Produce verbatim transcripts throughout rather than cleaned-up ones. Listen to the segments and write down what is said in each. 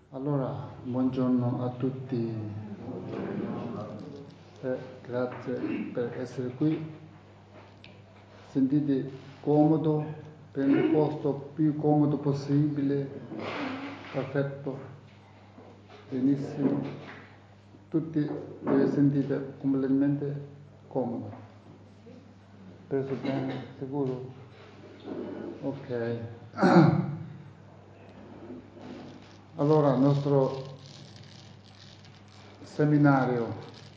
Allora, buongiorno a tutti, eh, grazie per essere qui. Sentite comodo, prendete il posto più comodo possibile, perfetto, benissimo. Tutti vi sentite completamente comodo. Preso bene, sicuro? Ok. Allora, il nostro seminario,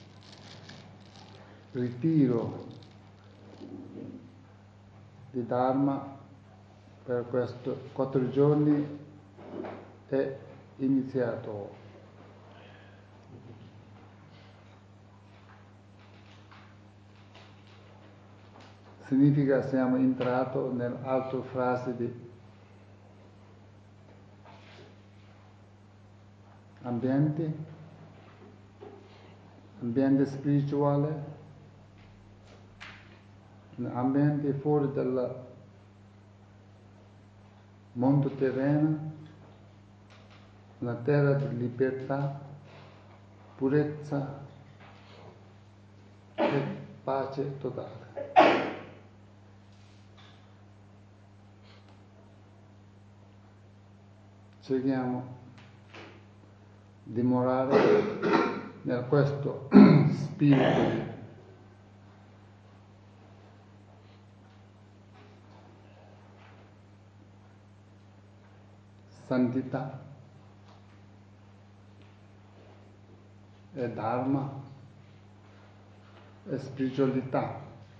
ritiro di Dharma per questi quattro giorni è iniziato. Significa siamo entrati nell'altra fase di ambiente, ambiente spirituale, ambiente fuori dal mondo terreno, una terra di libertà, purezza e pace totale. Cerchiamo di dimorare nel questo spirito di santità e dharma e spiritualità,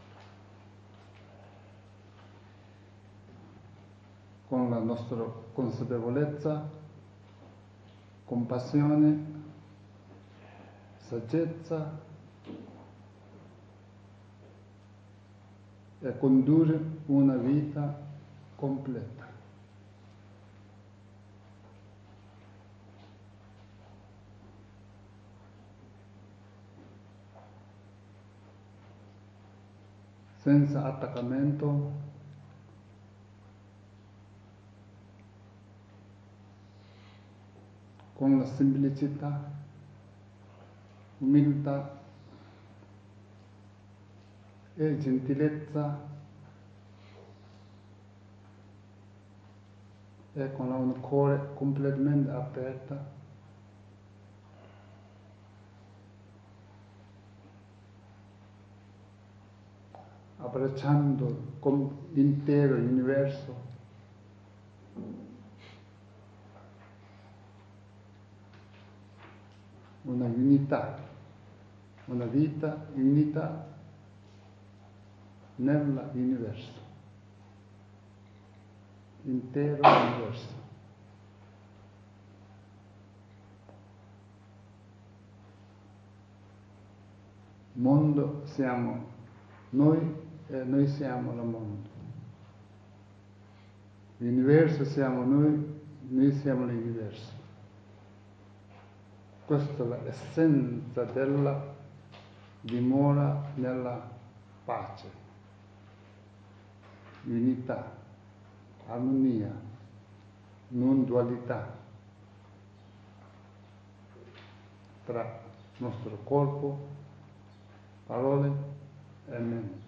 con la nostra consapevolezza, compassione, saggezza e condurre una vita completa. Senza attaccamento, con la semplicità, umiltà e gentilezza e con un cuore completamente aperto, abbracciando l'intero universo, una unità, una vita unita nell'universo, intero universo. Mondo siamo noi e noi siamo il mondo. L'universo siamo noi, noi siamo l'universo. Questa è l'essenza della dimora nella pace, unità, armonia, non dualità tra il nostro corpo, parole e mente.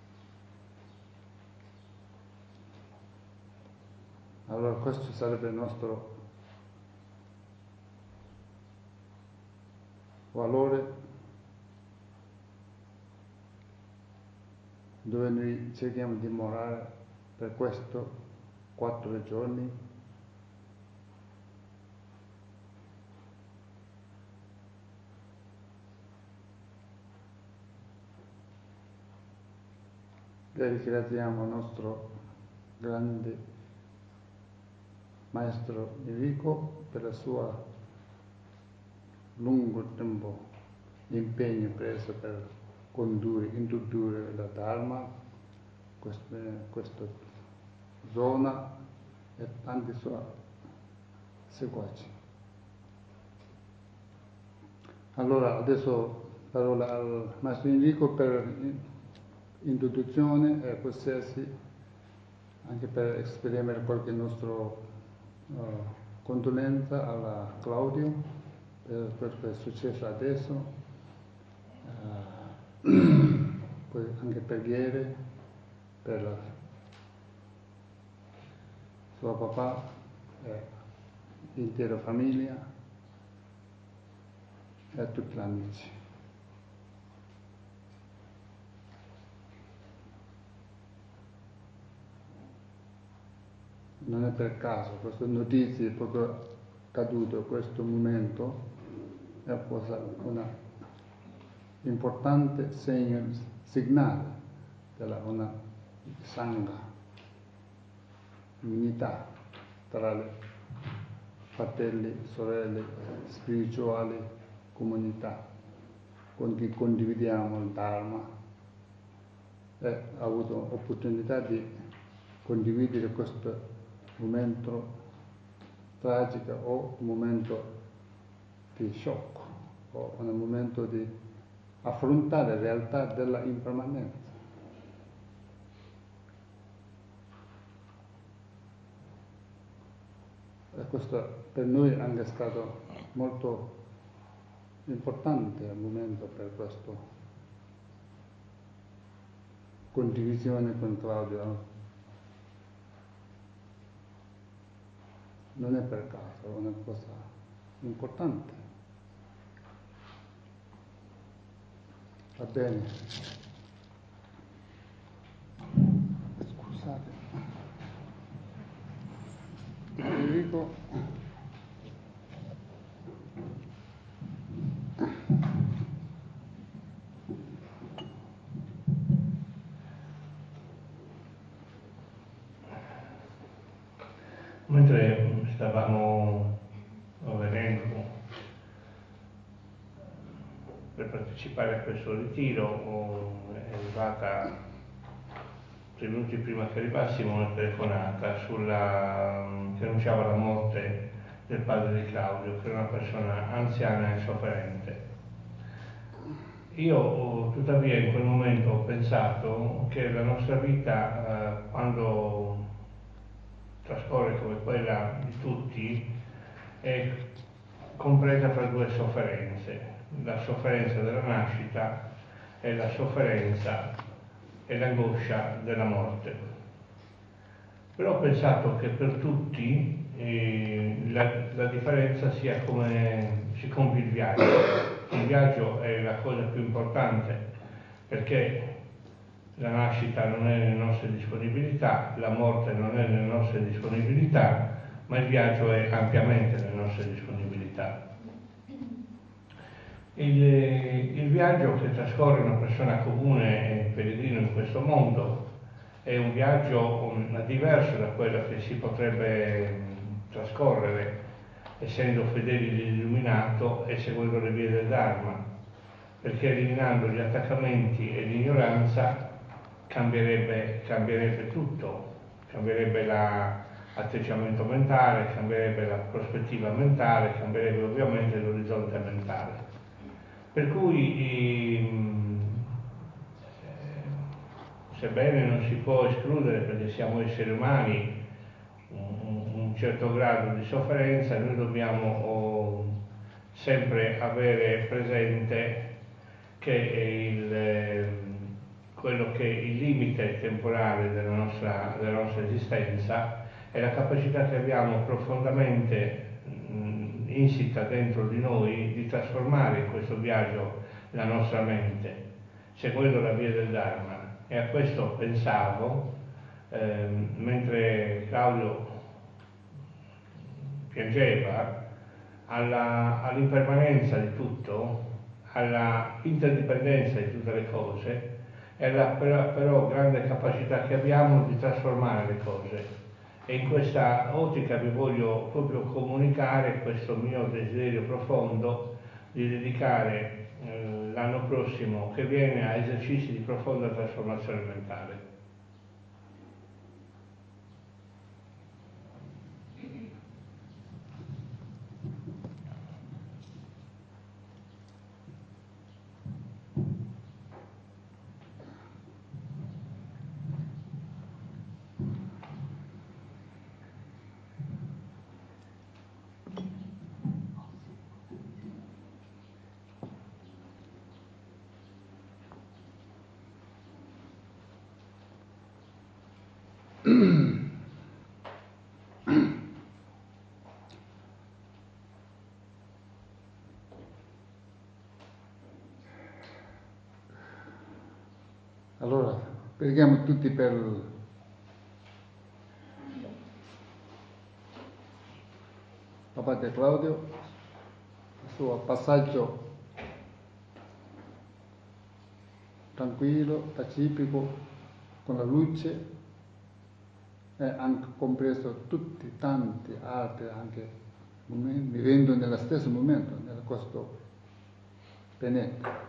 Allora questo sarebbe il nostro valore, dove noi cerchiamo di dimorare per questo quattro giorni. E ringraziamo il nostro grande Maestro Enrico per il suo lungo tempo impegno preso per condurre, introdurre la Dharma, questa, questa zona e tanti suoi seguaci. Allora adesso parola al Maestro Enrico per introduzione e qualsiasi, anche per esprimere qualche nostro uh, condolenza alla Claudio per quello che è successo adesso, uh, poi anche preghiere per la sua papà e l'intera famiglia e a tutti gli amici. Non è per caso, queste notizie proprio caduto in questo momento è un importante segno, segnale della una sangha, unità tra le fratelli, sorelle, spirituali, comunità, con cui condividiamo il Dharma e ha avuto opportunità di condividere questo momento tragico o un momento di shock o un momento di affrontare la realtà della impermanenza. E questo per noi è anche stato molto importante al momento per questa condivisione con Claudio. Non è per caso, è una cosa importante. Va bene. Scusate. Enrico. Mentre stavamo venendo per partecipare a questo ritiro è arrivata, tre minuti prima che arrivassimo, una telefonata sulla, che annunciava la morte del padre di Claudio, che era una persona anziana e sofferente. Io tuttavia in quel momento ho pensato che la nostra vita, eh, quando trascorre come quella di tutti, è compresa tra due sofferenze, la sofferenza della nascita e la sofferenza e l'angoscia della morte. Però ho pensato che per tutti eh, la, la differenza sia come si compie il viaggio. Il viaggio è la cosa più importante perché la nascita non è nelle nostre disponibilità, la morte non è nelle nostre disponibilità, ma il viaggio è ampiamente nelle nostre disponibilità. Il, il viaggio che trascorre una persona comune e pellegrino in questo mondo è un viaggio um, diverso da quello che si potrebbe um, trascorrere essendo fedeli all'illuminato e seguendo le vie del Dharma, perché eliminando gli attaccamenti e l'ignoranza cambierebbe, cambierebbe tutto, cambierebbe l'atteggiamento mentale, cambierebbe la prospettiva mentale, cambierebbe ovviamente l'orizzonte mentale. Per cui ehm, sebbene non si può escludere, perché siamo esseri umani, un, un certo grado di sofferenza, noi dobbiamo oh, sempre avere presente che il, eh, quello che è il limite temporale della nostra, della nostra esistenza è la capacità che abbiamo profondamente mh, insita dentro di noi di trasformare in questo viaggio la nostra mente, seguendo la via del Dharma. E a questo pensavo ehm, mentre Claudio piangeva, alla, all'impermanenza di tutto, alla interdipendenza di tutte le cose e alla però, però grande capacità che abbiamo di trasformare le cose. E in questa ottica vi voglio proprio comunicare questo mio desiderio profondo di dedicare eh, l'anno prossimo che viene a esercizi di profonda trasformazione mentale. Allora, preghiamo tutti per Abate Claudio, il suo passaggio tranquillo, pacifico, con la luce, e anche compreso tutti, tanti altri anche momenti, vivendo nello stesso momento, in questo pianeta.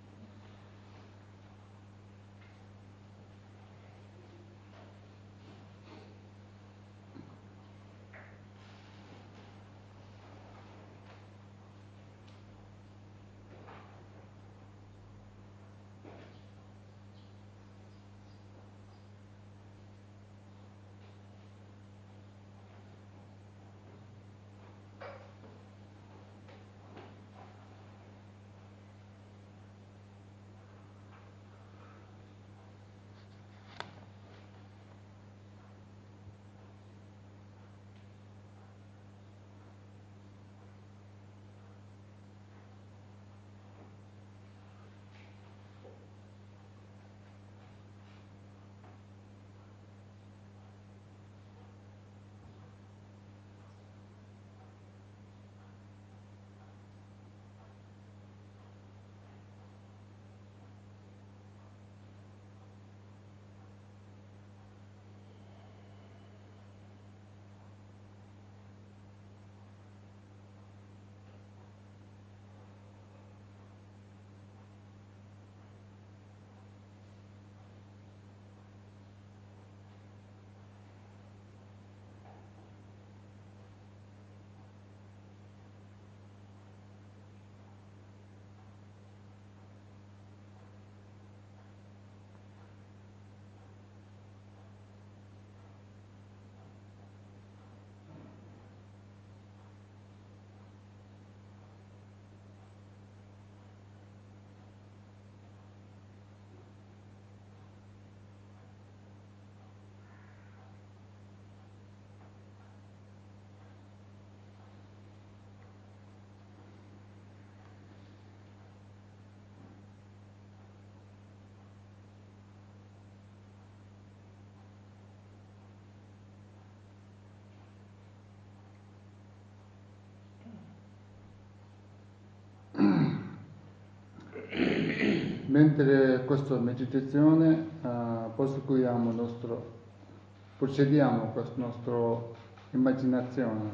Mentre questa meditazione uh, proseguiamo nostro, procediamo con la nostra immaginazione,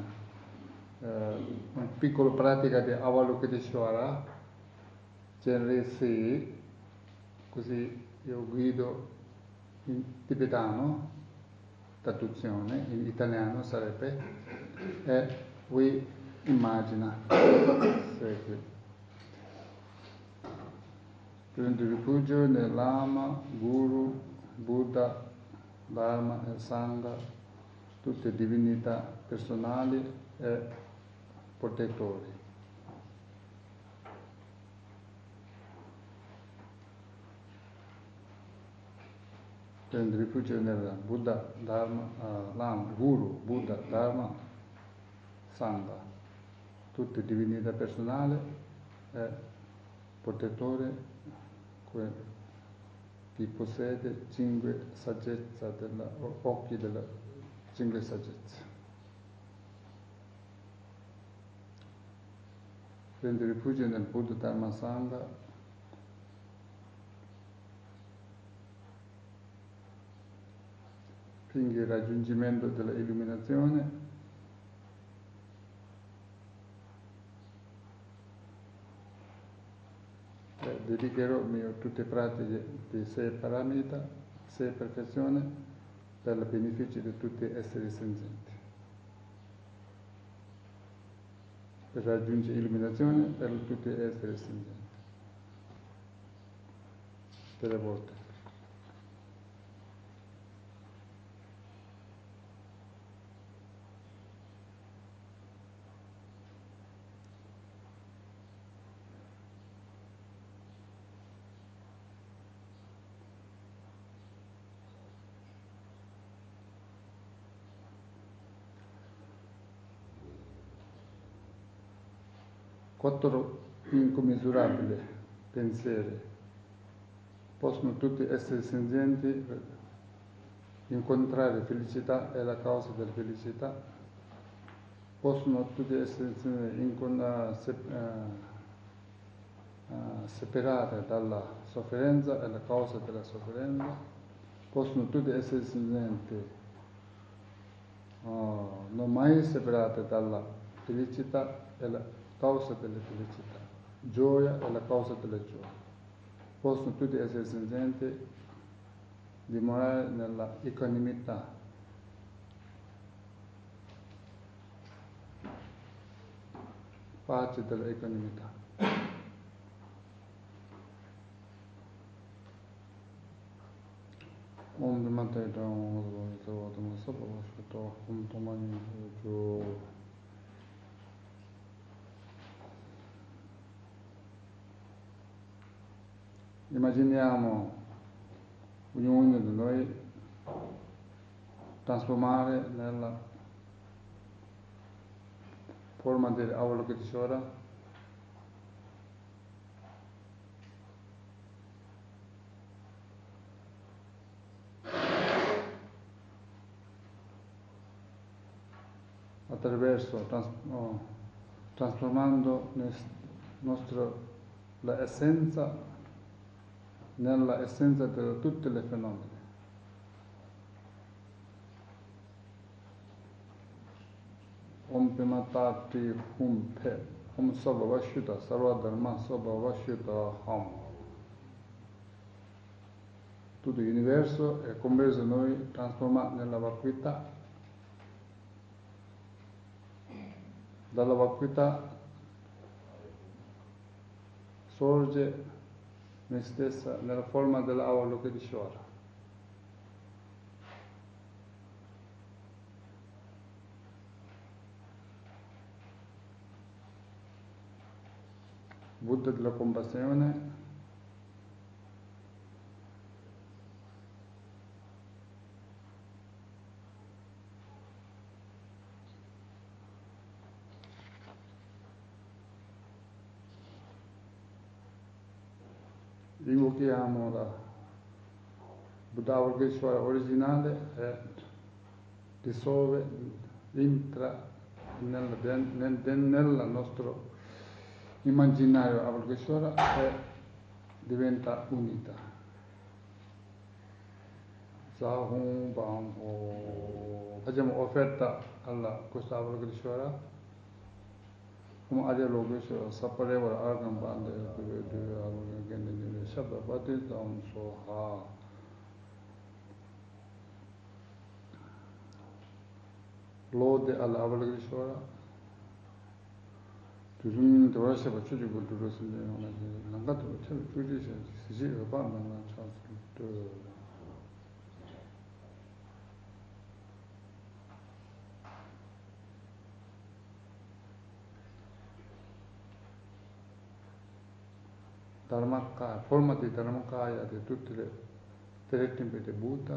uh, una piccola pratica di Avalokiteshvara, genere sei, così io guido in tibetano, traduzione, in italiano sarebbe, e voi immagina, segui. Prendo rifugio nel Lama, Guru, Buddha, Dharma e Sangha, tutte divinità personali e protettori. Prendo rifugio nel Buddha, Dharma, uh, Lama, Guru, Buddha, Dharma, Sangha, tutte divinità personali e protettori, chi possiede cinque saggezza della, occhi della cinque saggezza. Prende rifugio nel Buddha Dharma Sangha, finché il raggiungimento dell'illuminazione e dedicherò mio tutte le pratiche di sei paramita, sei perfezioni per il beneficio di tutti gli esseri senzienti. Per raggiungere illuminazione per tutti gli esseri senzienti. Tre volte. quattro incommisurabili pensieri possono tutti essere senzienti, incontrare felicità è la causa della felicità, possono tutti essere incon- uh, se- uh, uh, separare dalla sofferenza è la causa della sofferenza, possono tutti essere senzienti, uh, non mai separate dalla felicità è la causa della felicità, gioia è la causa della gioia. Possono tutti essere senzienti, dimorare nella equanimità. Pace della equanimità. Om Vimante Dhamma Dhamma Sabha Vashkata Om Tamani Ujo. Immaginiamo ognuno di noi trasformare nella forma dell'Avalokiteshvara attraverso, trans, no, trasformando nostro, la essenza nella essenza di tutti i fenomeni. Om Pimatati Hum Pe Hum Sabha Vashuddha Sarva Dharma Sabha Vashuddha Ham. Tutto l'universo è compreso noi trasformato nella vacuità. Dalla vacuità sorge me stessa nella forma dell'Avalokiteshvara. Buddha della compassione, invochiamo la Buddha Avalokiteshvara originale e dissolve, entra nel, nel, nel nostro immaginario Avalokiteshvara e diventa unita. Sahum Bam Ho. Facciamo offerta a questa Avalokiteshvara come Arya Lokeshvara Saparevara Argam Bande Due Avalokiteshvara Shabda Bhati Tam Soha. Lode all'Avalokiteshvara. Tuzun Tavara Shaba Chuji Gulturu Sinde Nangato Chabi Chuji Sisi Vapana Chansu. Dharmakaya, forma di Dharmakaya di tutte le tre tempi di Buddha,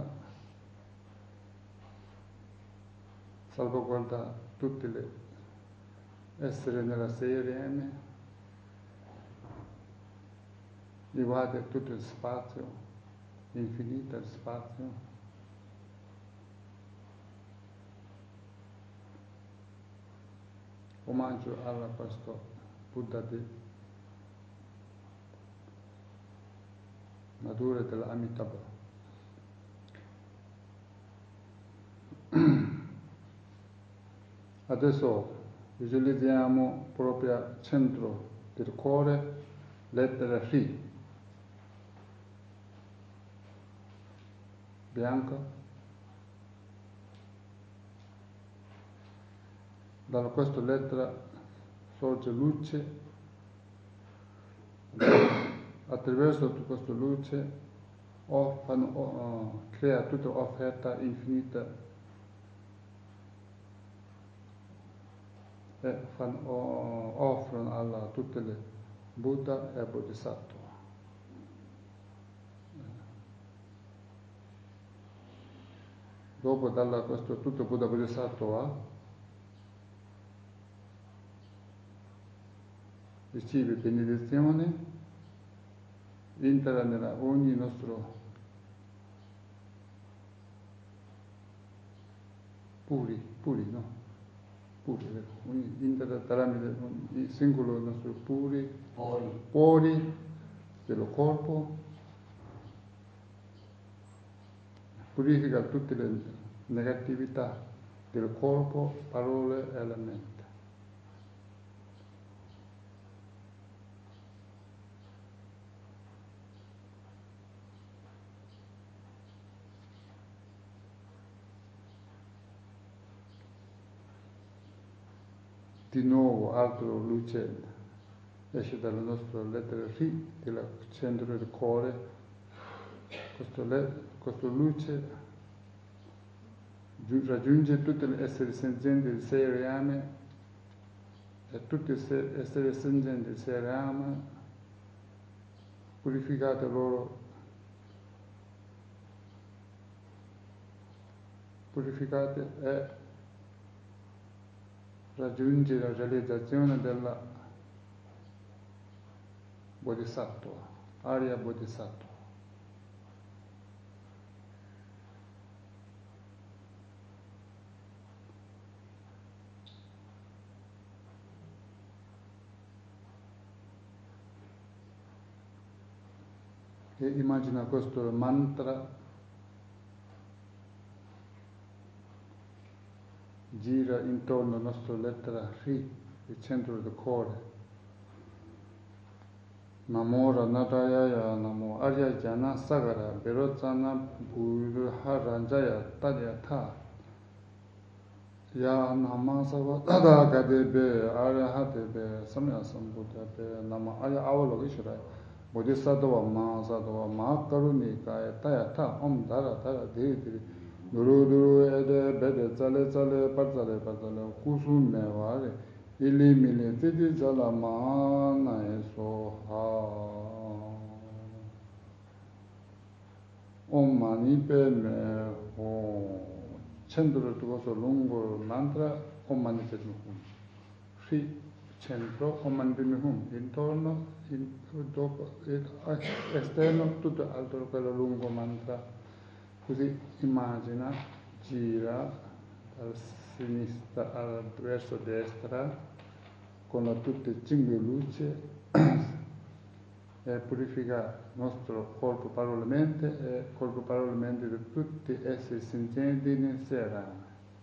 salvaguarda tutte le esseri nella sei rene, invade tutto il spazio, infinito spazio, omaggio a questo Buddha di natura dell'Amitabha. Adesso visualizziamo proprio al centro del cuore, lettera F, bianca. Da questa lettera sorge luce. Attraverso questa luce offano, oh, crea tutta offerta infinita e fanno, oh, offrono a tutte le Buddha e Bodhisattva. Dopo dalla questo tutto Buddha Bodhisattva ricevi benedizione, entra nella ogni nostro puri, puri, no? Puri, ogni entra tramite il singolo nostro puri, Pori. pori del corpo, purifica tutte le negatività del corpo, parole e la mente. Di nuovo altro luce esce dalla nostra lettera R, del centro del cuore. Questa, questa luce raggiunge tutti gli esseri senzienti di sei reami e tutti gli esseri senzienti di sei reami purificate loro, purificate e raggiunge la realizzazione della Bodhisattva, Arya Bodhisattva. E immagina questo mantra gira intorno alla nostra lettera R, il centro del cuore. Namo Ranadayaya, Namo Arya Jana Sagara, Berotsana Buruha Ranjaya Tadyatha, Ya Namasava Tada Gadebe, Arya Hatebe, Samya Sambuddhabe, Nama Arya Avalokishara, Bodhisattva Mahasattva Mahakaruni Kaya Tayatha, Om Dara Dara Diri Diri, Duru Duru Ede Bede Zale Zale Parzale Parzale, Kusum Mevare, Ili mili titi jala mana e soha. Om mani pe me ho. Centro di questo lungo mantra, Om mani pe me hum. Sì, centro, Om mani pe me hum. Intorno, in, dopo, esterno, tutto altro quello lungo mantra. Così immagina, gira dalla sinistra al verso destra, con la tutte cinque luci e purifica il nostro corpo, parole, mente e corpo, parole, mente di tutti esseri senzienti nel sera.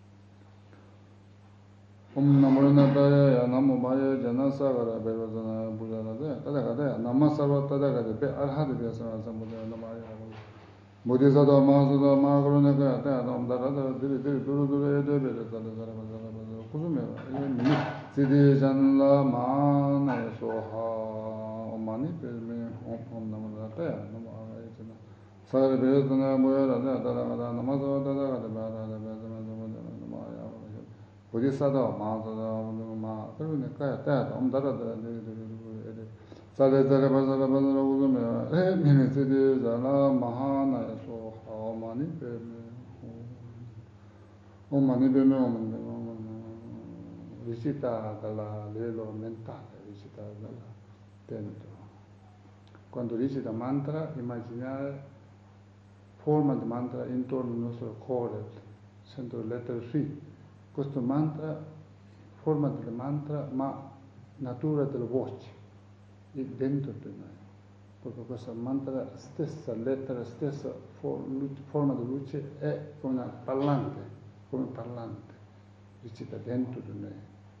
Om Namo Ranadaya Namo Maya Jana Sagara Bevadana Bujana Tadakadaya Nama Sarva Tadakadaya Arhati Vyasana Samudaya Namaya Bodhisattva Mahasattva Mahakarunaka Taya Nam Dharada Diri Diri Duru Duru Ede Bede Zala Zala Zala Zala Kusumeva Mini Siddhi Janla Mana Soha Om Mani Padme Om Namo Ranadaya Namo Arhaya Jana Sagara Bevadana Bujana Tadakadaya Nama Sarva Tadakadaya Namaya Bodhisattva Mahasattva Mahakarunaka Taya Nam Dharada Diri Diri Duru Ede Sale Sale Pasala Pasala Kusumeva E Mini Siddhi Janla Mahana Soha Om Mani Padme Om Mani Padme Om Mani Padme Recita dal livello mentale, recita dalla dentro. Quando recita mantra, immaginare forma di mantra intorno al nostro cuore, centro lettera R. Questo mantra, forma del mantra, ma natura della voce, dentro di noi. Proprio questa mantra stessa, lettera stessa, forma di luce è una parlante, come parlante, recita dentro di noi.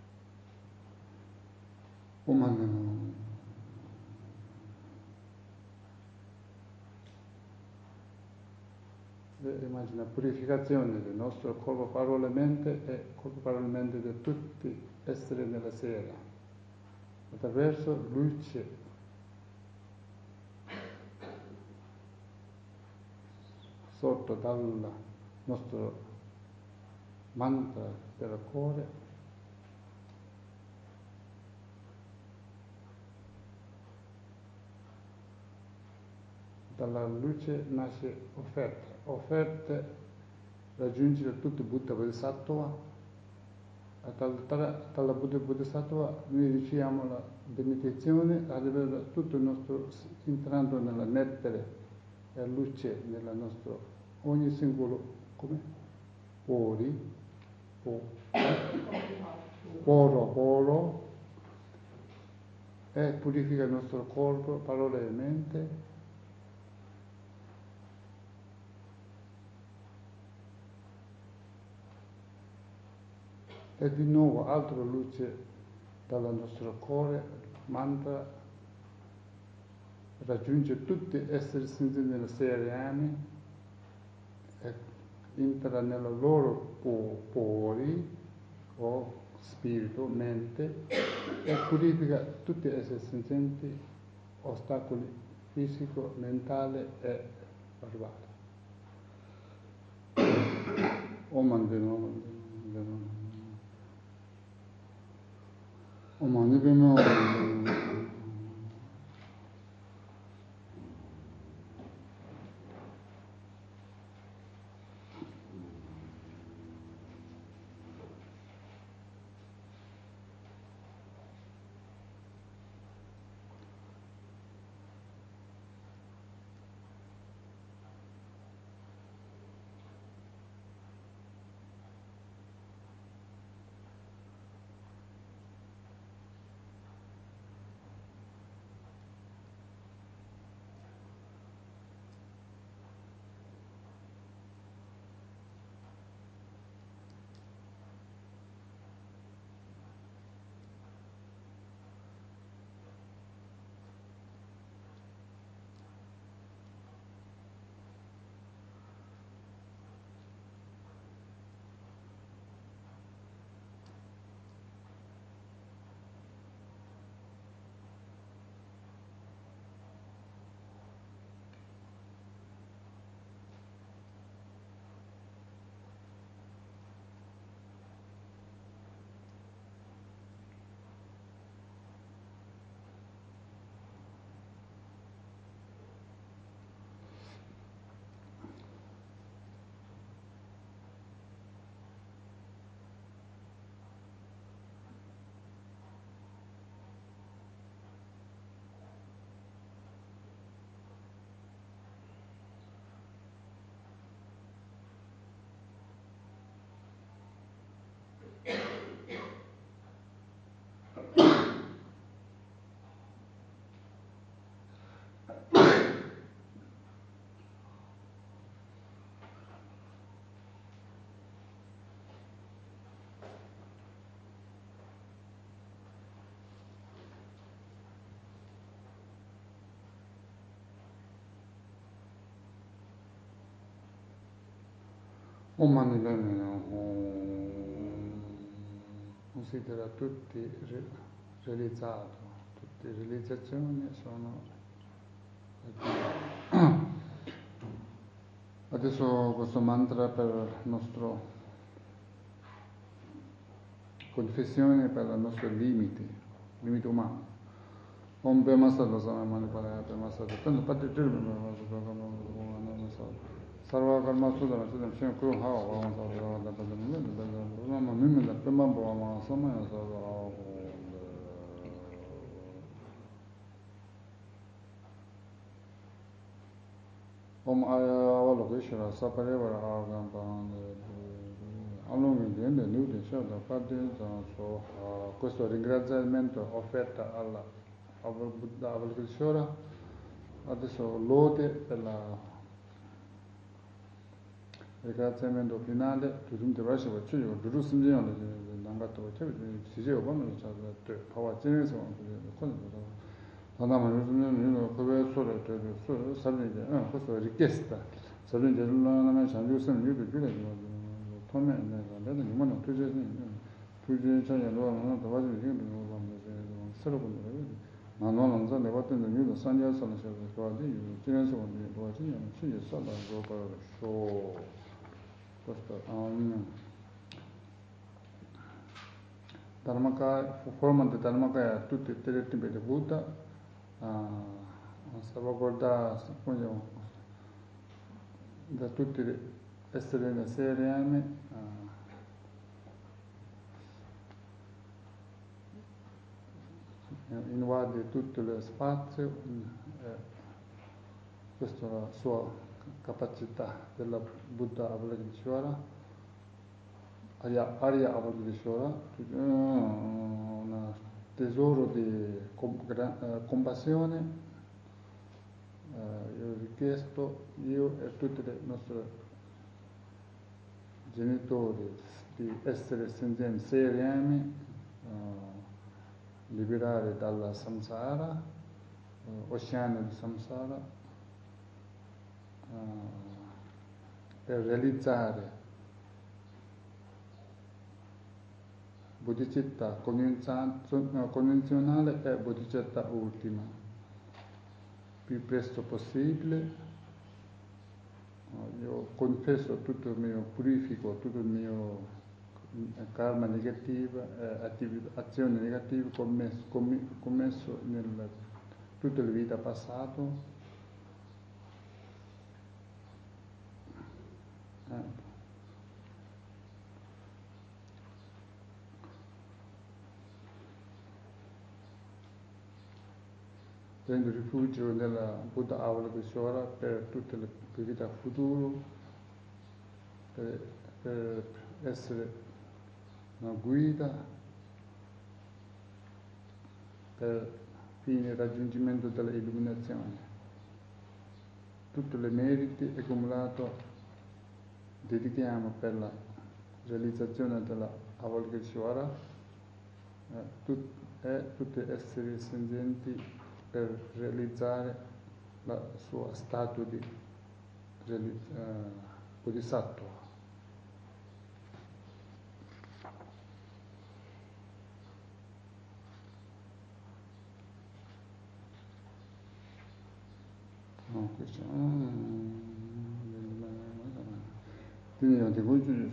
Om Mani. Immagina purificazione del nostro corpo, parole, mente e corpo, parole, mente di tutti esseri nella sera, attraverso luce sotto dal nostro mantra del cuore. Dalla luce nasce offerta, offerte raggiungere tutto Buddha Bodhisattva dalla Buddha Bodhisattva noi riusciamo la meditazione a vedere tutto il nostro, entrando nella nettere e luce nella nostra, ogni singolo, come? Pori, po, poro, poro, e purifica il nostro corpo, parole e mente. E di nuovo altra luce dal nostro cuore, mantra, raggiunge tutti gli esseri sentiti nelle sei reami e entra nella loro pori o spirito, mente, e purifica tutti gli esseri sentiti, ostacoli fisico, mentale e verbale. Om Mani Om Mani Padme considera tutti realizzato, tutte le realizzazioni sono adesso questo mantra per il nostro confessione, per i nostri limiti, limiti umani. Om Pema Sattva Samamani Palaya Pema Sattva Tanto Patti Tirma Pema Sattva Pema Sattva Sarva Karma Sudana Sudana Shem Kuru Hava Vama Sattva Vama Sattva Vama Vama Mimila Pema Vama Samaya Sattva Om Aya Avalokeshvara Saparevara Argam Allora viene nudo da parte questo ringraziamento offerta alla Buddha Avalokeshvara, adesso lode per il ringraziamento finale, tutti i versi che ci sono, tutti i signori che hanno fatto ciò, ci sono come c'è da pava genesi con andavamo io come solo solo sapete eh questo è richiesta sapete non non c'è giusto io per dire come nella non non tu già tu già c'è allora non da vado io non lo solo con ma non non so ne vado io da San Giorgio sono stato qua di io ce ne sono di qua ci non ci sta da roba show questo um Dharmakaya, forma di Dharmakaya tutti i tre tipi di Buddha, uh, salvaguardare da tutti gli esseri della serie uh, invade tutto lo spazio, eh, questa è la sua capacità della Buddha Avalokiteshvara, Arya, Arya Avalokiteshvara, un tesoro di compassione. Eh, io ho richiesto, io e tutti i nostri genitori, di essere senzienti seriami, uh, liberare dalla samsara, uh, oceano di samsara, uh, per realizzare bodhicitta convenzionale e bodhicitta ultima più presto possibile. Io confesso tutto il mio, purifico tutto il mio karma negativo, eh, attività, azioni negative commesso, commesso nel tutte le vite passate. Eh. Prendo rifugio nella Buddha Avalokiteshvara per tutte le vite future, per, per essere una guida, per fine raggiungimento dell'illuminazione. Tutti i meriti accumulati dedichiamo per la realizzazione della Avalokiteshvara eh, tut, e tutti esseri senzienti per realizzare la sua statua di realizz- uh, Bodhisattva. No, questo quindi non ti consiglio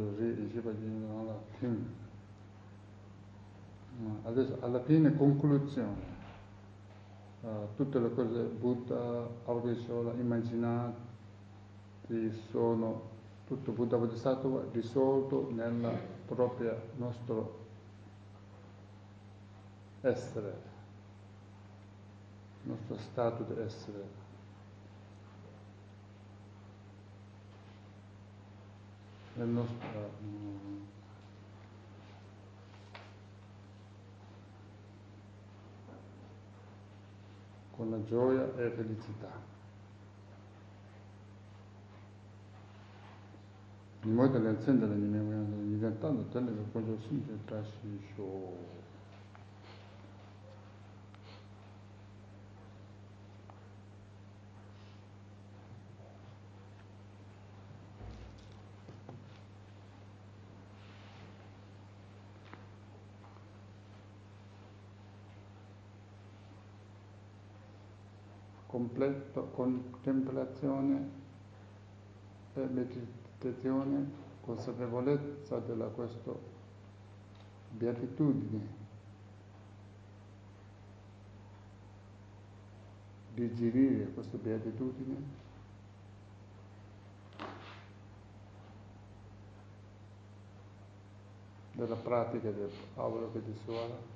adesso alla fine conclusione. Uh, tutte le cose Buddha, Avalokiteshvara, immaginate sono tutto Buddha Bodhisattva risolto nella propria nostro essere, il nostro stato di essere. Nel nostro, uh, con la gioia e felicità. In modo da accendere le mie guide, diventando tale che voglio sempre trasci show. Completo, contemplazione e meditazione, consapevolezza della questa beatitudine, digerire questa beatitudine, della pratica del Avalokiteshvara.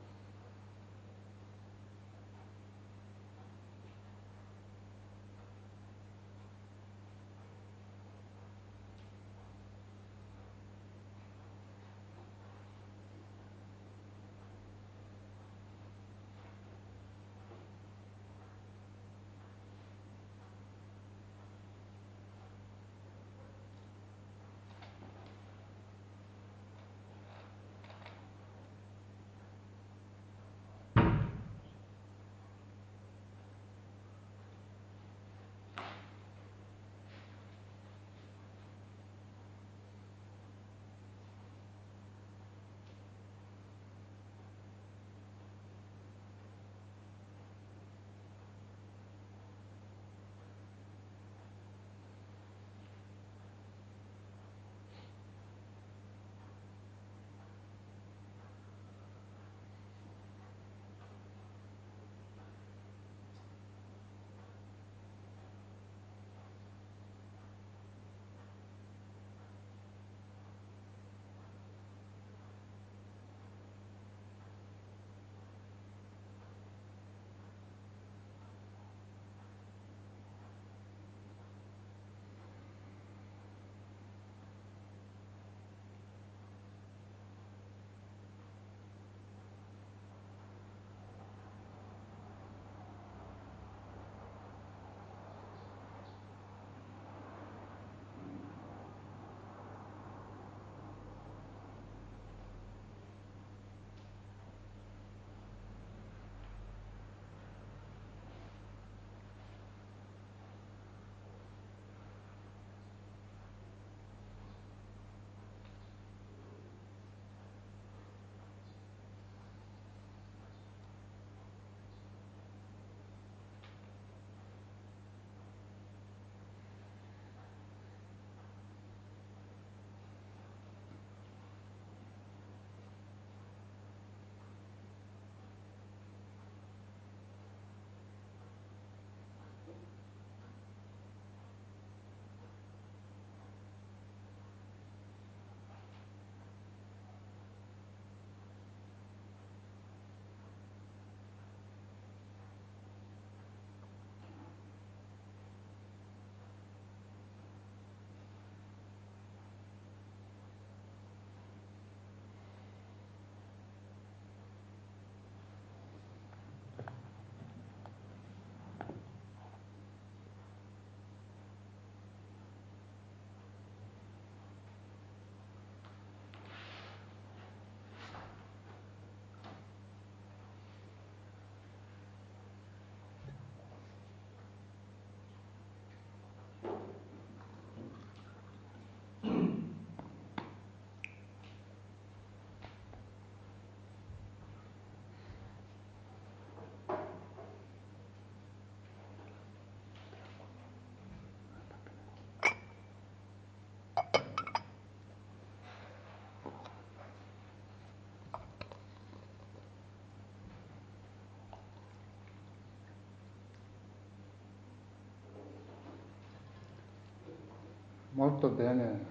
molto bene.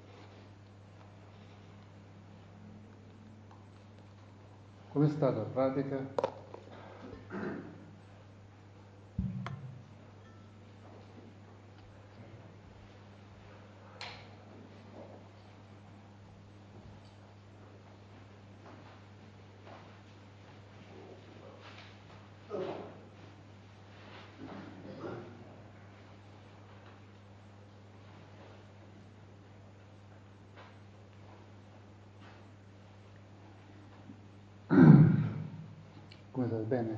Come è stata la pratica? Come stai? Bene?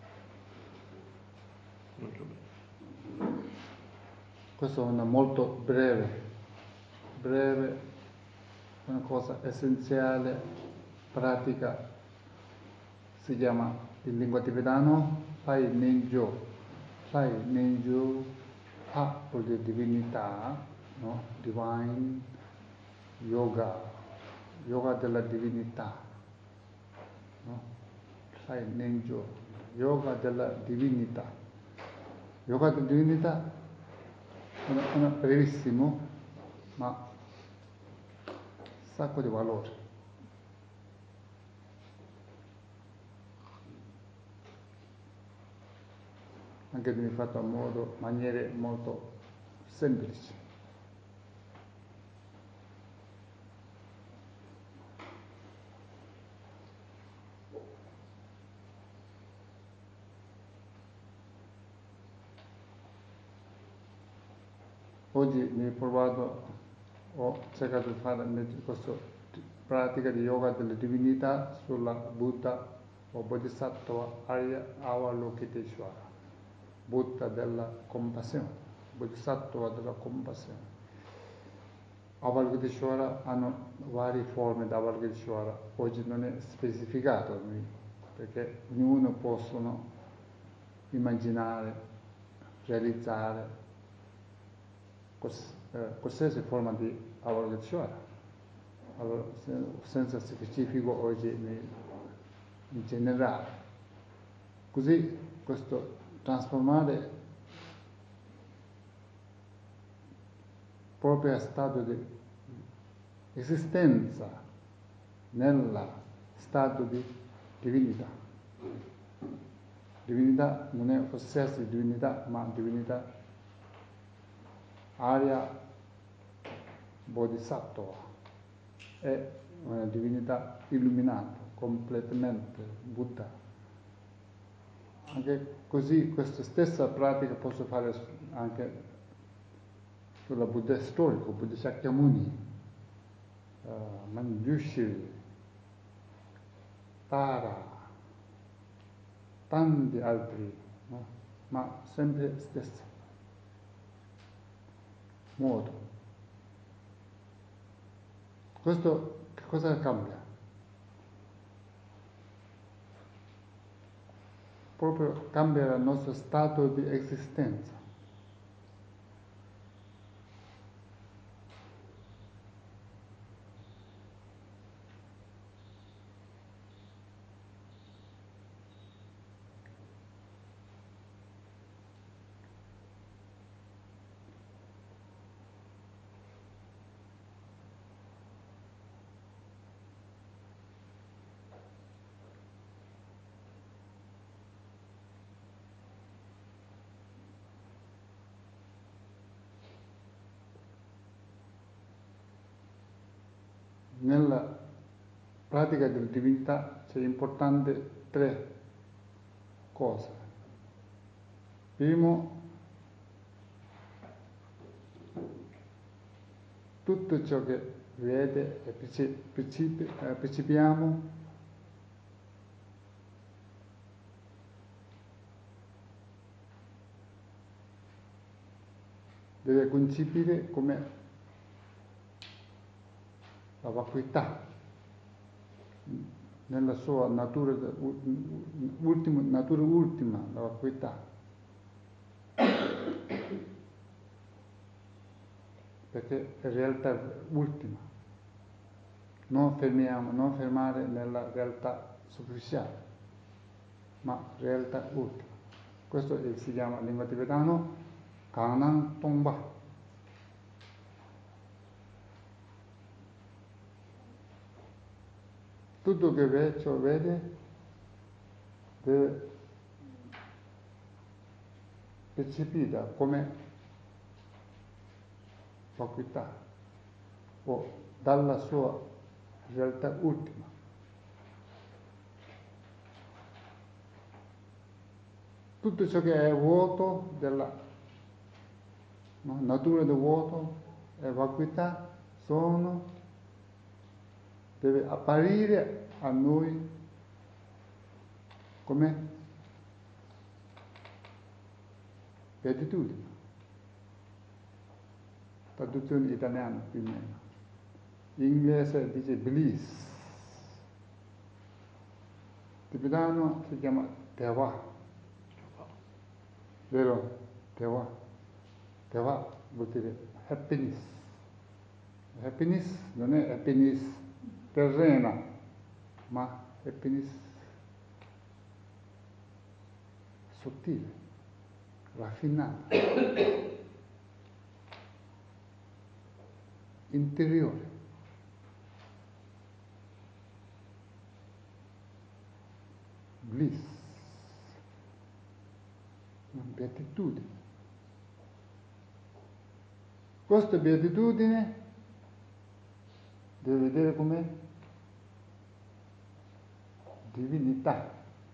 Molto bene. Questo è una molto breve, breve, una cosa essenziale, pratica, si chiama in lingua tibetano Pai Nenjo. Pai Nenjo, Pa vuol dire divinità, no? Divine, yoga, yoga della divinità, no? Sai, Nenjo, yoga della divinità. Yoga della divinità è brevissimo, ma un sacco di valore. Anche viene fatto a modo, maniere molto semplici. Oggi mi ho provato, ho cercato di fare questa pratica di yoga della divinità sulla Buddha o Bodhisattva Arya Avalokiteshvara, Buddha della compassione, Bodhisattva della compassione. Avalokiteshvara hanno varie forme di Avalokiteshvara, oggi non è specificato perché ognuno possono immaginare, realizzare qualsiasi forma di Avalokiteshvara, allora, senza specifico oggi in generale. Così questo trasformare proprio stato di esistenza nella stato di divinità. Divinità non è qualsiasi divinità, ma divinità Arya Bodhisattva, è una divinità illuminata, completamente Buddha. Anche così questa stessa pratica posso fare anche sulla Buddha storico, Buddha Shakyamuni, uh, Manjushri, Tara, tanti altri, no? Ma sempre stesso modo. Questo che cosa cambia? Proprio cambia il nostro stato di esistenza. Nella pratica della divinità c'è importante tre cose. Primo, tutto ciò che vede e percepiamo deve concepire come la vacuità nella sua natura ultima, natura ultima, la vacuità. Perché è realtà ultima. Non fermiamo, non fermare nella realtà superficiale, ma realtà ultima. Questo si chiama in lingua tibetano Kanan Tongpa. tutto che vede, ciò vede, deve percepita come vacuità o dalla sua realtà ultima. Tutto ciò che è vuoto della no, natura del vuoto e vacuità sono, deve apparire a noi come beatitudine. Traduzione italiana più o meno. In inglese dice bliss. Tibetano si chiama Dewa. Vero? Dewa. Dewa vuol dire happiness. Happiness non è happiness terrena, ma happiness sottile, raffinata, interiore. Bliss, una beatitudine. Questa beatitudine deve vedere come divinità.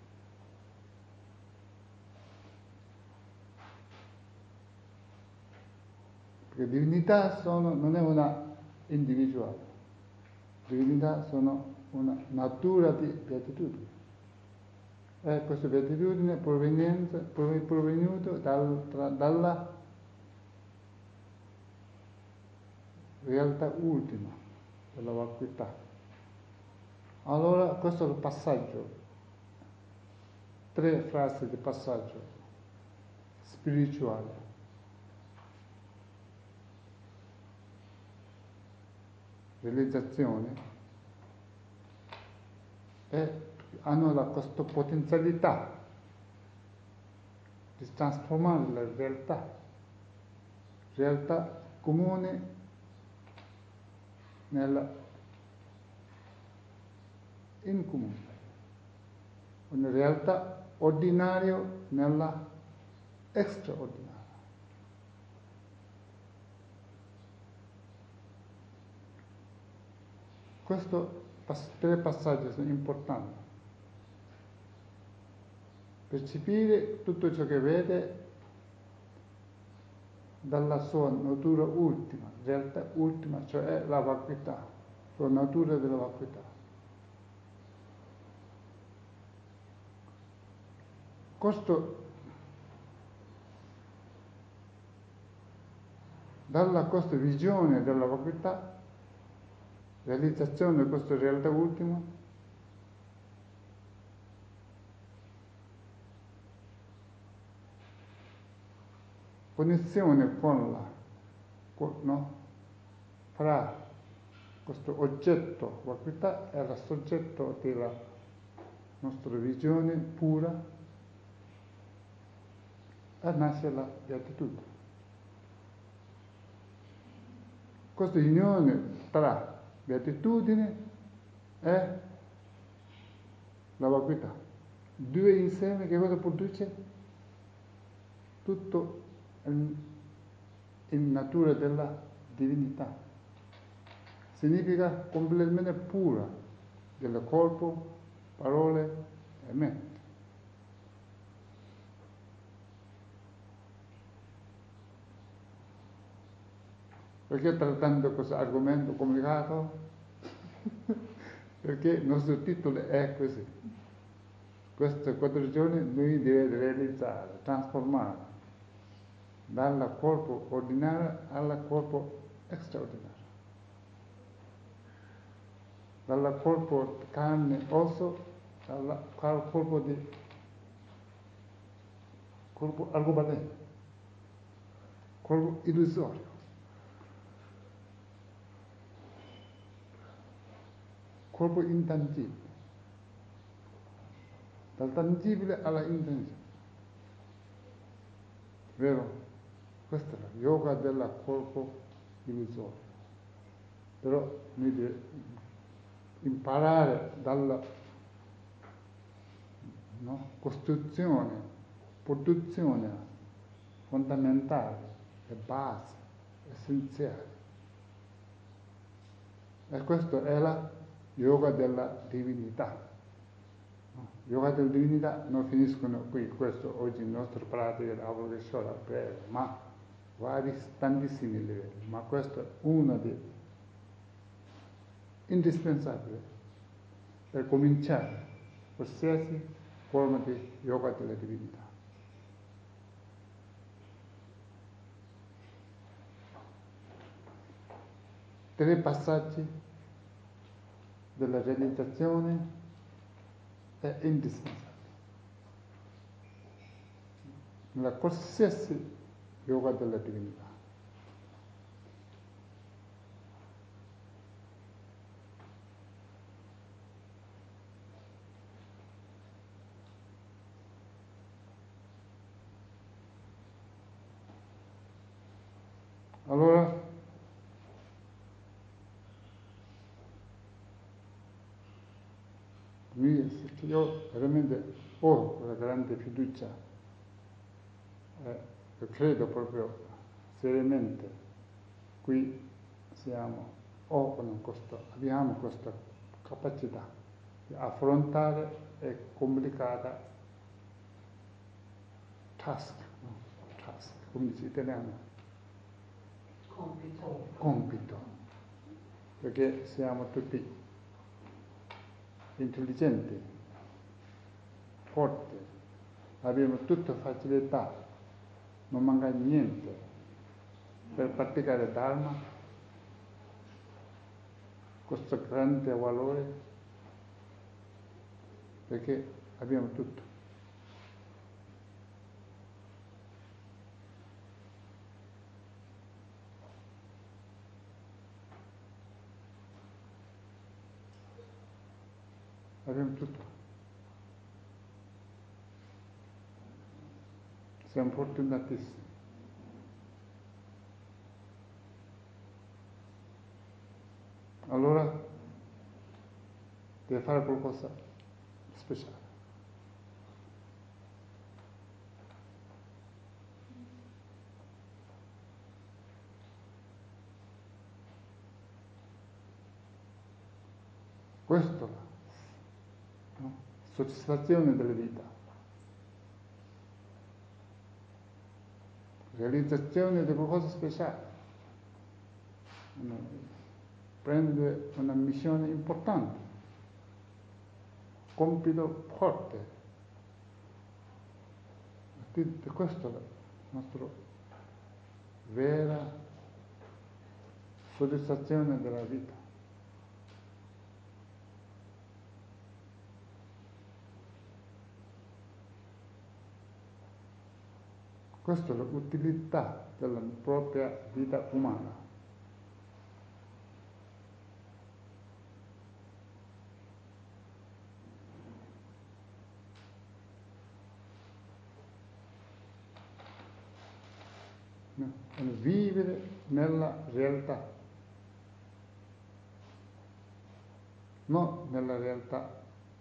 Perché divinità sono, non è una individuale, divinità sono una natura di beatitudine. E questa beatitudine proveniente, provenuta dal, tra, dalla realtà ultima della vacuità. Allora questo è il passaggio, tre frasi di passaggio spirituale. Realizzazione e hanno la, questa potenzialità di trasformare la realtà, realtà comune nella incomune, una realtà ordinaria nella straordinaria. Questi tre passaggi sono importanti. Percepire tutto ciò che vede dalla sua natura ultima, realtà ultima, cioè la vacuità, la natura della vacuità. Questo, dalla questa visione della vacuità, realizzazione di questa realtà ultima, connessione con la, con, no? fra questo oggetto vacuità e il soggetto della nostra visione pura, e nasce la beatitudine. Questa unione tra beatitudine e la vacuità, due insieme, che cosa produce? Tutto in, in natura della divinità. Significa completamente pura del corpo, parole e mente. Perché trattando questo argomento complicato? Perché il nostro titolo è così. Queste quattro giorni noi deve realizzare, trasformare dal corpo ordinario al corpo straordinario. Dal corpo carne e osso al corpo di corpo arcobaleno, corpo illusorio. Corpo intangibile, dal tangibile alla intangibile. Vero? Questo è il yoga del corpo illusorio. Però noi imparare dalla, no, costruzione, produzione fondamentale e base, essenziale. E questo è la yoga della divinità. No? Yoga della divinità non finiscono qui, questo oggi il nostro pratica dell'Avalokiteshvara breve, ma vari tantissimi livelli, ma questo è uno dei indispensabili per cominciare qualsiasi forma di yoga della divinità. Tre passaggi della realizzazione è indispensabile. Nella qualsiasi yoga della divinità. Allora, io veramente ho quella grande fiducia eh, e credo proprio seriamente qui siamo o con questo, abbiamo questa capacità di affrontare e complicata task, no? Task, come dice in italiano? Compito. Compito, perché siamo tutti intelligenti, forti, abbiamo tutta facilità, non manca niente per praticare Dharma, questo grande valore, perché abbiamo tutto. Abbiamo tutto. Siamo fortunatissimi. Allora deve fare qualcosa di speciale. Questo è la no? soddisfazione della vita, realizzazione di qualcosa di speciale. Uno prende una missione importante, compito forte. E questa è la nostra vera soddisfazione della vita. Questa è l'utilità della propria vita umana. No? Vivere nella realtà, non nella realtà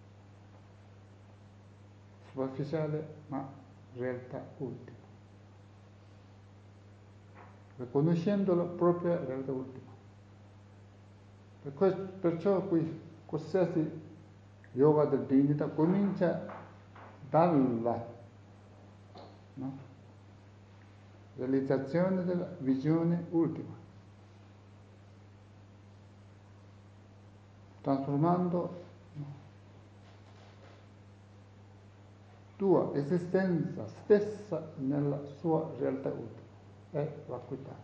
superficiale, ma realtà ultima. Riconoscendo la propria realtà ultima. Per questo, perciò qui qualsiasi yoga della divinità comincia dalla no? realizzazione della visione ultima, trasformando no? tua esistenza stessa nella sua realtà ultima. È l'acuità.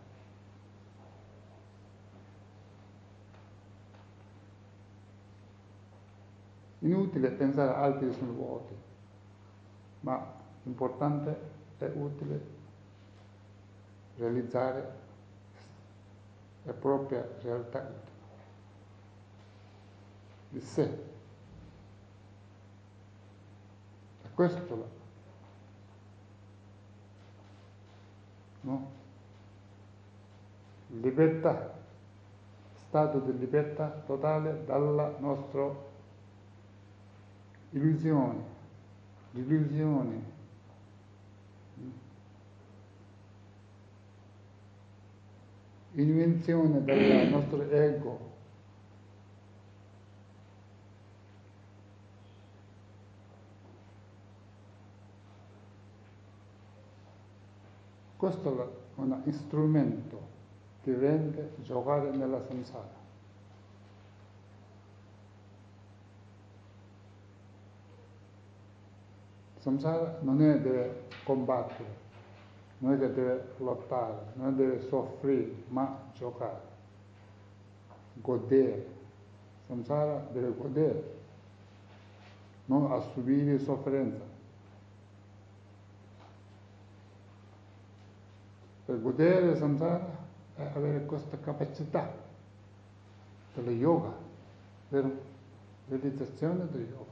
Inutile pensare a altri sono vuoti, ma l'importante è utile realizzare la propria realtà ultima di sé. E questo la no? libertà stato di libertà totale dalla nostra illusione, delusione, invenzione del nostro ego. Questo è un strumento che rende giocare nella samsara. Samsara non è deve combattere, non è che deve lottare, non deve soffrire, ma giocare, godere. Samsara deve godere, non a subire sofferenza. Per godere samsara è avere questa capacità dello yoga, vero? Realizzazione del yoga.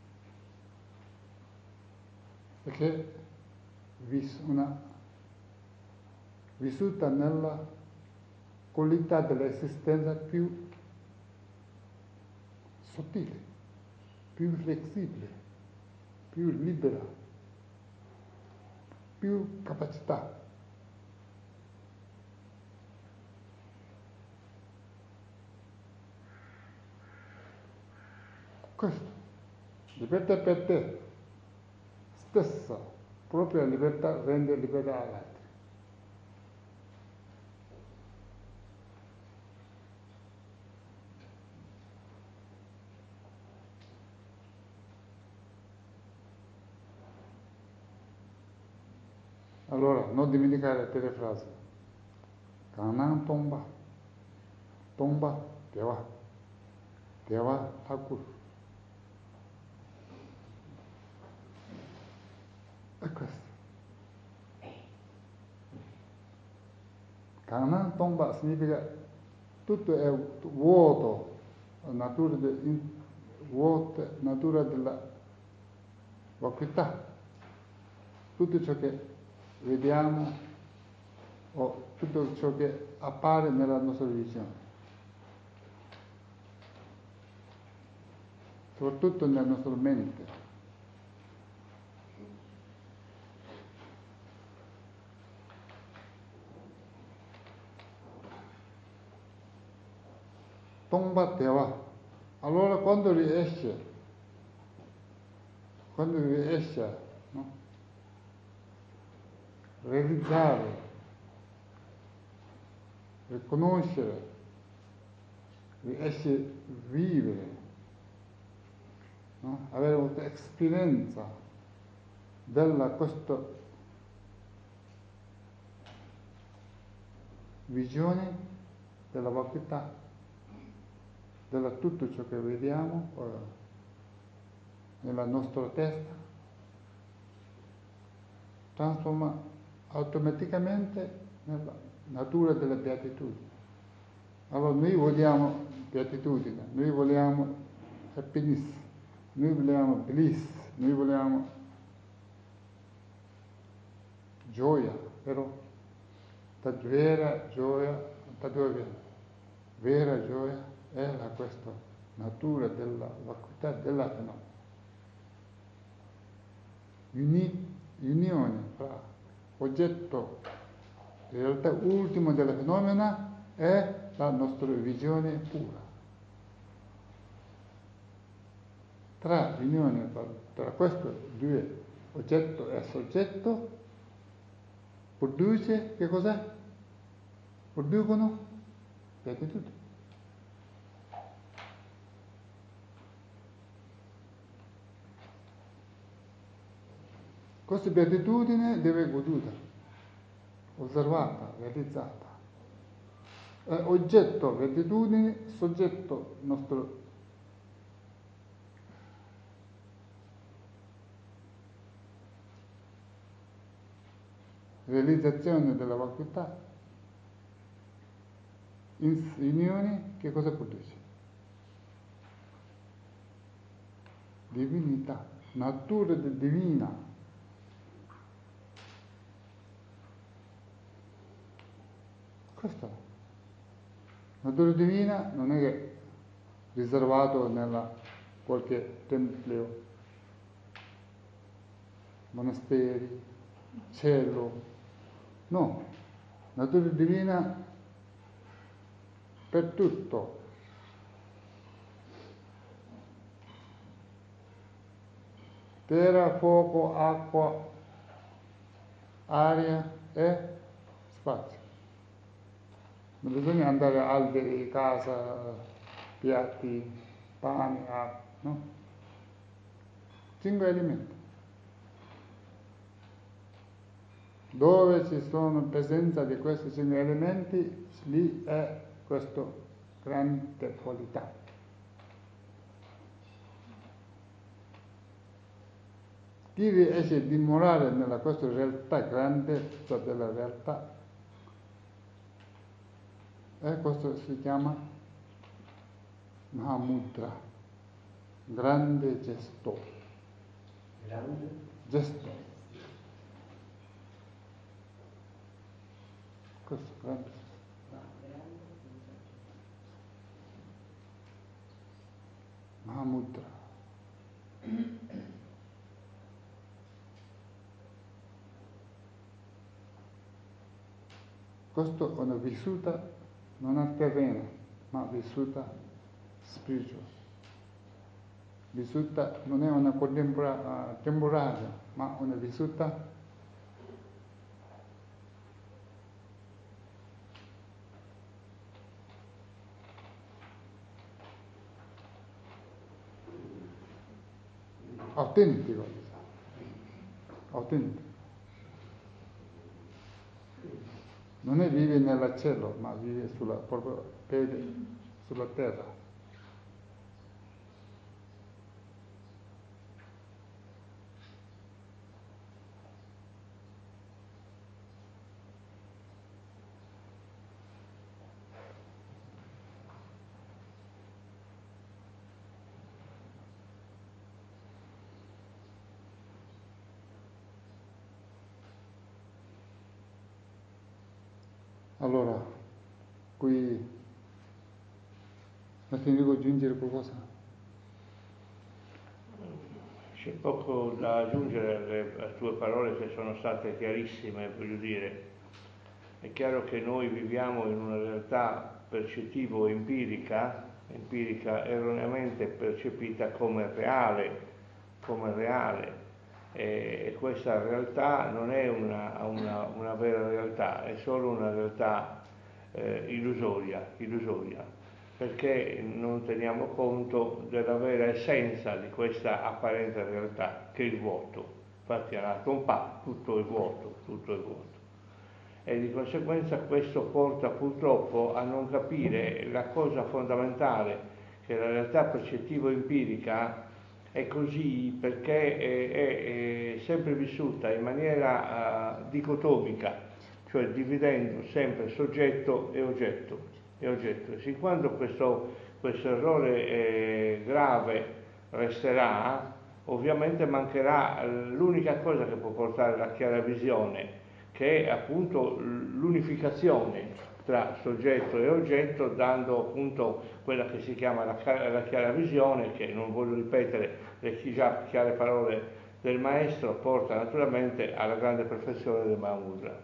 Perché vis- una vissuta nella qualità dell'esistenza più sottile, più flessibile, più libera, più capacità. Questo, libertà per te stessa, propria libertà rende libertà agli altri. Allora, non dimenticare tre frasi. Kanang Tongpa, Tongpa Deva, Deva Thakur. È questo. Kanang Tongpa significa tutto è vuoto, natura, de, vuota, natura della vacuità. Tutto ciò che vediamo o tutto ciò che appare nella nostra visione, soprattutto nella nostra mente. Tongpa Deva. Allora quando riesce, quando riesce, no? Realizzare, riconoscere, riesce a vivere, no? Avere un'esperienza della questa visione della vacuità, della tutto ciò che vediamo eh, nella nostra testa, trasforma automaticamente nella natura della beatitudine. Allora noi vogliamo beatitudine, noi vogliamo happiness, noi vogliamo bliss, noi vogliamo gioia, vero? La vera gioia, da dove viene? Vera gioia è la questa natura della vacuità della fenomena. Uni, unione fra oggetto e realtà ultima della fenomena è la nostra visione pura. Tra l'unione tra questi due, oggetto e soggetto, produce che cos'è? Producono beatitudine. Questa beatitudine deve goduta, osservata, realizzata. È oggetto beatitudine, soggetto nostro realizzazione della vacuità, in unione che cosa produce? Divinità, natura divina. Questo è. Natura divina non è che riservato nella qualche tempio, monasteri, cielo. No, natura divina per tutto. Terra, fuoco, acqua, aria e spazio. Non bisogna andare a alberi, casa, piatti, pane, acqua, no? Cinque elementi. Dove ci sono presenza di questi cinque elementi, lì è questa grande qualità. Chi riesce a dimorare nella questa realtà, grandezza della realtà, e questo si chiama Mahamudra, grande gesto. Grande Gesto. Questo grande gesto. ma grande Mahamudra. Questo è una vissuta non a terreno, ma vissuta spirituale. Vissuta non è una contempora, uh, temporanea, ma una vissuta autentico, autentico. Non è vive nel cielo, ma vive sulla propria pelle, sulla terra. Allora, qui Martin devo aggiungere qualcosa? C'è poco da aggiungere alle, alle tue parole che sono state chiarissime, voglio dire. È chiaro che noi viviamo in una realtà percettivo-empirica, empirica erroneamente percepita come reale, come reale. E questa realtà non è una, una, una vera realtà, è solo una realtà eh, illusoria, illusoria, perché non teniamo conto della vera essenza di questa apparente realtà, che è il vuoto. Infatti alla Tompa tutto è vuoto, tutto è vuoto. E di conseguenza questo porta purtroppo a non capire la cosa fondamentale, che la realtà percettivo-empirica è così perché è, è, è sempre vissuta in maniera uh, dicotomica, cioè dividendo sempre soggetto e oggetto. E, oggetto. E sin quando questo, questo errore eh, grave resterà, ovviamente mancherà l'unica cosa che può portare alla chiara visione, che è appunto l'unificazione tra soggetto e oggetto, dando appunto quella che si chiama la, la chiara visione, che non voglio ripetere le già chiare parole del maestro, porta naturalmente alla grande perfezione del Mahamudra.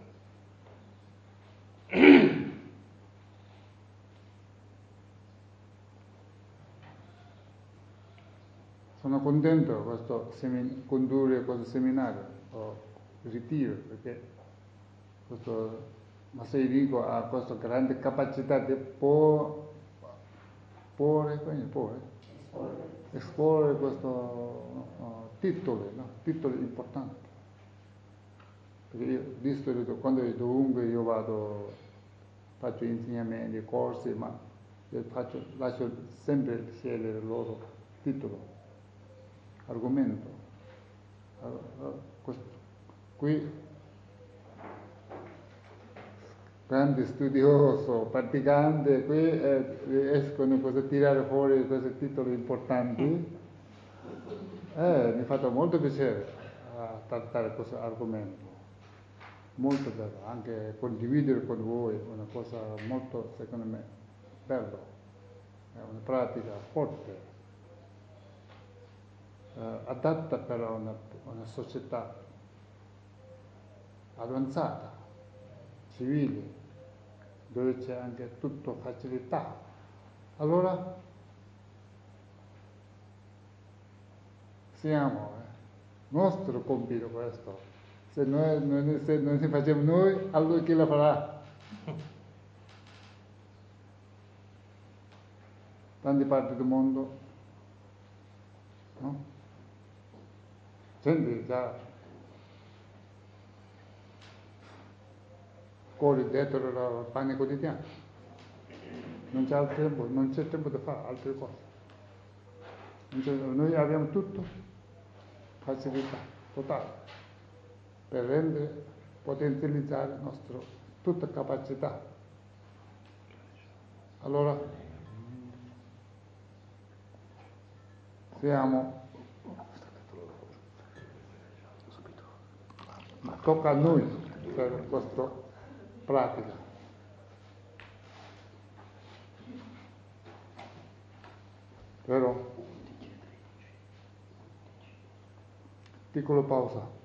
Sono contento di questo semin- condurre questo seminario o ritiro, perché questo Masaru Rico ha questa grande capacità di por, porre, quindi porre, esporre questo uh, titolo, no? Titoli importanti. Perché io, visto quando io, dovunque io vado, faccio insegnamenti, corsi, ma io faccio, lascio sempre scegliere il loro titolo, argomento. Allora, questo, qui grande studioso, praticante, qui eh, riescono a tirare fuori questi titoli importanti. Eh, mi ha fatto molto piacere a trattare questo argomento, molto bello, anche condividere con voi una cosa molto, secondo me, bello, è una pratica forte, eh, adatta per una, una società avanzata, civile, dove c'è anche tutto facilità. Allora siamo, eh, nostro compito questo. Se noi, noi, se non si facciamo noi, allora chi lo farà? Tante parti del mondo, no? Senti, già corri dietro il pane quotidiano, non c'è altro tempo, non c'è tempo di fare altre cose. Non c'è- noi abbiamo tutto, facilità totale, per rendere, potenzializzare la nostra tutta capacità. Allora siamo, ma tocca a noi per questa pratica. Vero? Piccolo pausa.